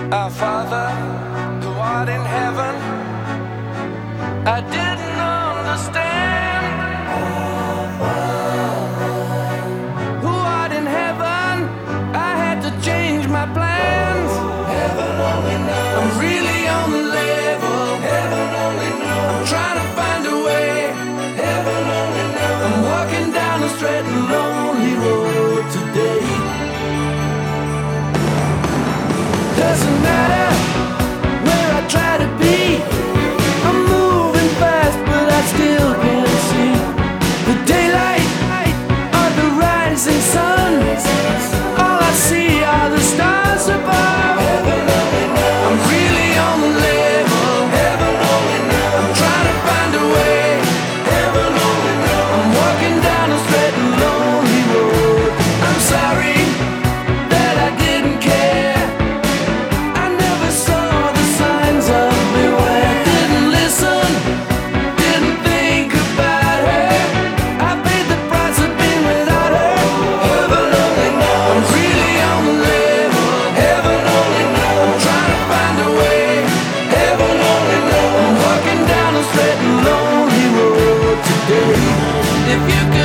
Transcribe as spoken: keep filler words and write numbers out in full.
Our Father, who art in heaven, I didn't understand. Who art in heaven, I had to change my plans. Heaven only knows. I'm really on the level. Heaven only knows. I'm trying to find a way. Heaven only knows. I'm walking down a straight and lonely road today. Doesn't matter where I try to be. I'm moving fast, but I still can't see the daylight or the rising sun. All I see are the stars above. Heaven only knows. I'm really on the level. Heaven only knows. I'm trying to find a way. Heaven only knows. I'm walking down a straight and lonely road. I'm sorry that I didn't care. I never saw the signs of beware. Didn't listen, didn't think about her. I paid the price of being without her. Heaven only knows. I'm really on the level. Heaven only knows. I'm trying to find a way. Heaven only knows. I'm walking down a straight and lonely road today. If you could